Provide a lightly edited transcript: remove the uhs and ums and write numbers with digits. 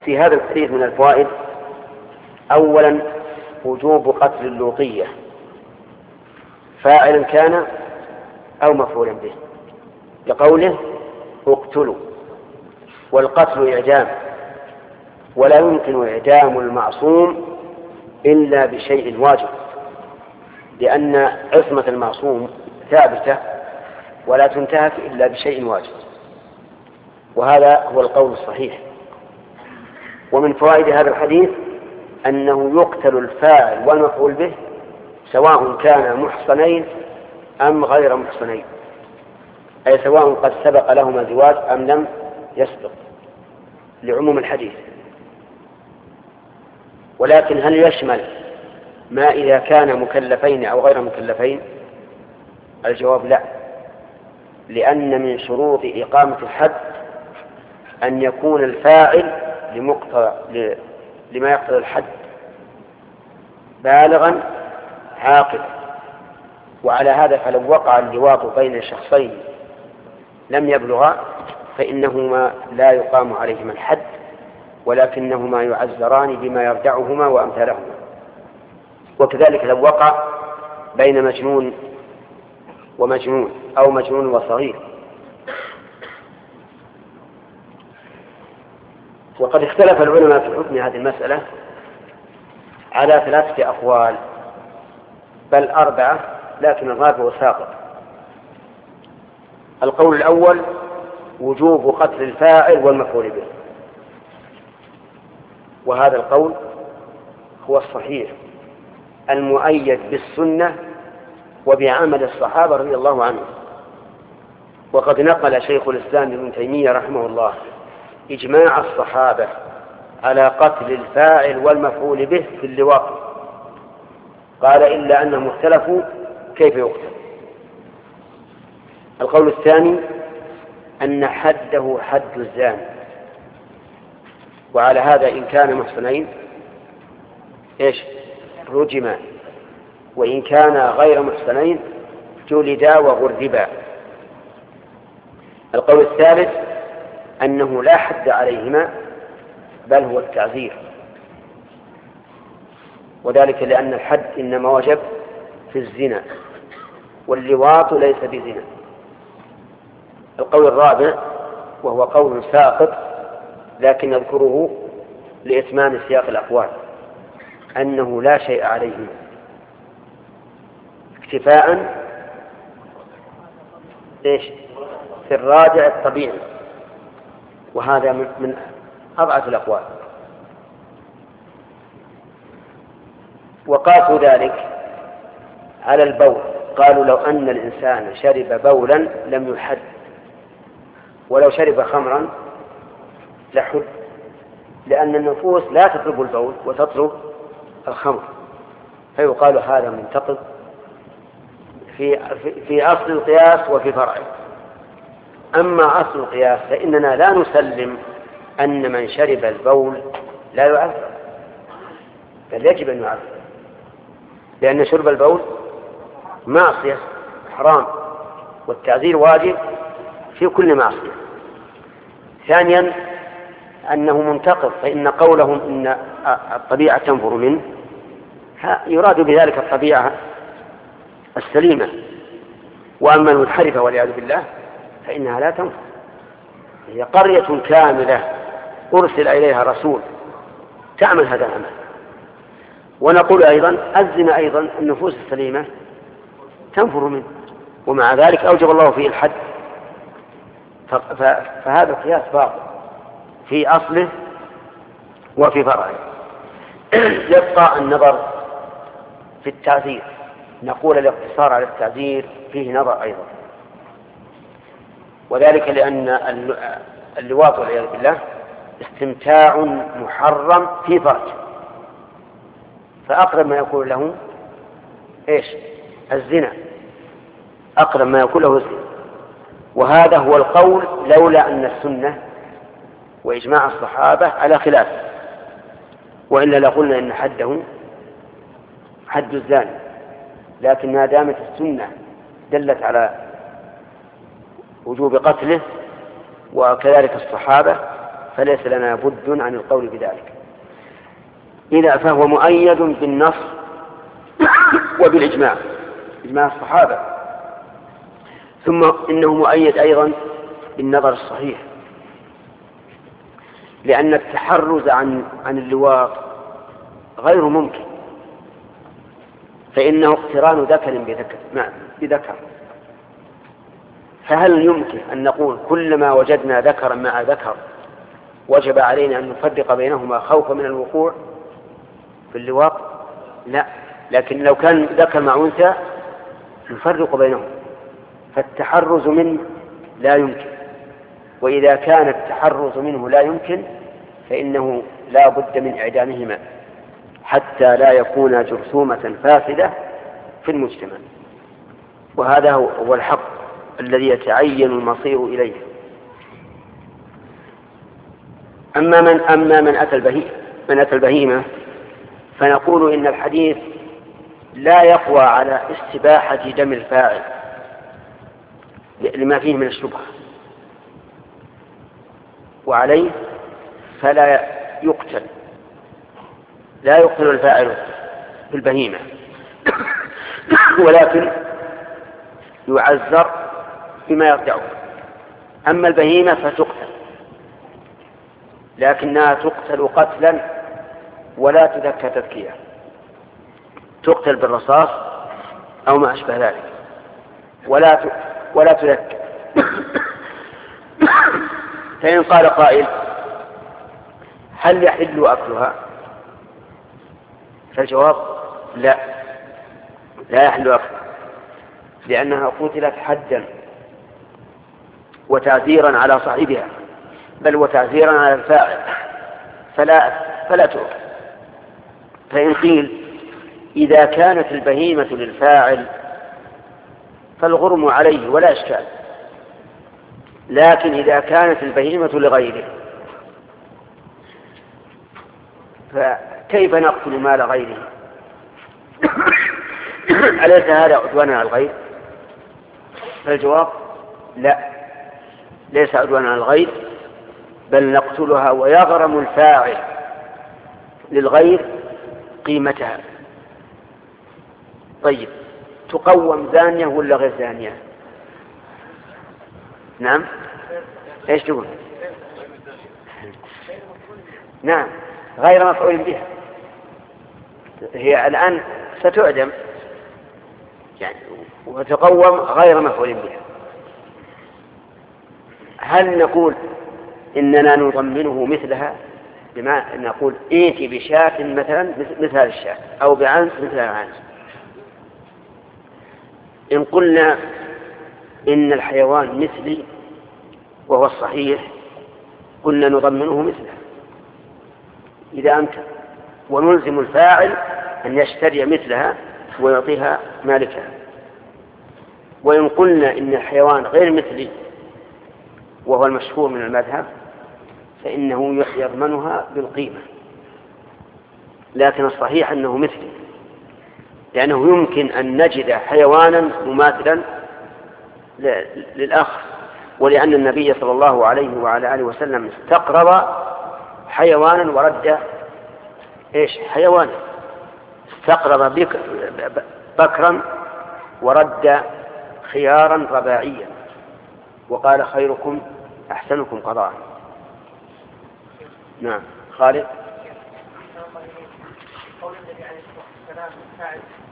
في هذا الحديث من الفوائد: أولا وجوب قتل اللوطية فاعلا كان أو مفعولا به، لقوله اقتلوا، والقتل إعدام، ولا يمكن إعدام المعصوم إلا بشيء واجب، لأن عصمة المعصوم ثابتة ولا تنتهك إلا بشيء واجب، وهذا هو القول الصحيح. ومن فوائد هذا الحديث أنه يقتل الفاعل والمفعول به سواء كان محصنين أم غير محصنين، أي سواء قد سبق لهما زواج أم لم يسبق، لعموم الحديث. ولكن هل يشمل ما إذا كان مكلفين أو غير مكلفين؟ الجواب لا، لأن من شروط إقامة الحد أن يكون الفاعل لما يقتضي الحد بالغا عاقلا، وعلى هذا فلو وقع اللواط بين شخصين لم يبلغا فإنهما لا يقام عليهما الحد، ولكنهما يعزران بما يردعهما وأمثالهما. وكذلك لو وقع بين مجنون ومجنون أو مجنون وصغير. وقد اختلف العلماء في حكم هذه المسألة على 3 أقوال، بل 4، لكن الرابع ساقط. القول الأول وجوب قتل الفاعل والمفعول به، وهذا القول هو الصحيح المؤيد بالسنة وبعمل الصحابة رضي الله عنهم. وقد نقل شيخ الإسلام ابن تيمية رحمه الله إجماع الصحابة على قتل الفاعل والمفعول به في اللواط، قال إلا أنهم اختلفوا كيف يقتل. القول الثاني أن حده حد الزاني، وعلى هذا إن كان محصنين رجما، وإن كان غير محصنين جلدا وغربا. القول الثالث أنه لا حد عليهما بل هو التعزير، وذلك لأن الحد إنما وجب في الزنا، واللواط ليس بزنا. القول الرابع وهو قول ساقط لكن نذكره لإتمام سياق الأقوال، أنه لا شيء عليهما اكتفاء في الراجع الطبيعي، وهذا من أضعف الأقوال. وقاسوا ذلك على البول، قالوا لو أن الإنسان شرب بولا لم يحد، ولو شرب خمرا لحد، لأن النفوس لا تطلب البول وتطلب الخمر، فيقال هذا منتقض في أصل القياس وفي فرعه. أما أصل القياس فإننا لا نسلم أن من شرب البول لا يعذب، بل يجب أن يعذب، لأن شرب البول معصية حرام، والتعذير واجب في كل معصية. ثانيا أنه منتقض، فإن قولهم إن الطبيعة تنفر منه يراد بذلك الطبيعة السليمة، وأما المنحرفة والعياذ بالله فإنها لا تنفر. هي قرية كاملة أرسل إليها رسول تعمل هذا العمل. ونقول أيضا الزنا أيضا النفوس السليمة تنفر منه، ومع ذلك أوجب الله فيه الحد، فهذا القياس باطل في أصله وفي فرعه. يبقى النظر في التعذير، نقول الاقتصار على التعذير فيه نظر أيضا، وذلك لأن اللواط والعياذ بالله استمتاع محرم في فرج، فأقرب ما يكون له الزنا، أقرب ما يكون له الزنا. وهذا هو القول لولا أن السنة وإجماع الصحابة على خلاف، وإلا لقلنا إن حده حد الزاني، لكن ما دامت السنة دلت على وجوب قتله وكذلك الصحابة فليس لنا بد عن القول بذلك. إذا فهو مؤيد بالنص وبالإجماع، إجماع الصحابة. ثم إنه مؤيد أيضا بالنظر الصحيح، لأن التحرز عن اللواط غير ممكن، فإنه اقتران ذكر بذكر. فهل يمكن أن نقول كلما وجدنا ذكرا مع ذكر وجب علينا أن نفرق بينهما خوفا من الوقوع في اللواط؟ لا، لكن لو كان ذكر مع أنثى نفرق بينهم، فالتحرز منه لا يمكن. وإذا كان التحرز منه لا يمكن فإنه لا بد من إعدامهما حتى لا يكون جرثومة فاسدة في المجتمع. وهذا هو الحق الذي يتعين المصير إليه. أما من أتى البهيمة فنقول إن الحديث لا يقوى على استباحة دم الفاعل لما فيه من الشبهة، وعليه فلا يقتل الفاعل في البهيمة ولكن يعذر بما يرجعه. أما البهيمة فتقتل، لكنها تقتل قتلا ولا تذكى تذكية، تقتل بالرصاص أو ما أشبه ذلك ولا تذكى. فإن قال قائل هل يحل أكلها؟ فالجواب لا يحل أكلها، لأنها قتلت حدا وتعذيرا على صاحبها، بل وتعذيرا على الفاعل، فلا تؤكل. فإن قيل إذا كانت البهيمة للفاعل فالغرم عليه ولا إشكال، لكن إذا كانت البهيمة لغيره فكيف نقتل مال غيره؟ أليس هذا عدوانا على الغير؟ فالجواب لا، ليس عدوانا على الغير، بل نقتلها ويغرم الفاعل للغير قيمتها. طيب، تقوم زانية ولا غير زانية؟ نعم، ايش تقول؟ نعم، غير مفعول بها، هي الآن ستعدم يعني وتقوم غير مفعول بها. هل نقول إننا نضمنه مثلها، بما نقول ائتي بشاة مثلا مثل هذه الشاة أو بعنز مثل العنز؟ إن قلنا إن الحيوان مثلي وهو الصحيح قلنا نضمنه مثله إذا أمكن، ونلزم الفاعل أن يشتري مثلها ويعطيها مالكها. وإن قلنا إن الحيوان غير مثلي وهو المشهور من المذهب فإنه يضمنها بالقيمة، لكن الصحيح أنه مثلي، لأنه يمكن أن نجد حيوانا مماثلا للآخر، ولأن النبي صلى الله عليه وعلى آله وسلم استقرض حيوانا ورد حيوانا، استقرض بكرا ورد خيارا رباعيا، وقال خيركم أحسنكم قضاء. نعم خالد. قول النبي عليه الصلاة والسلام الفاعل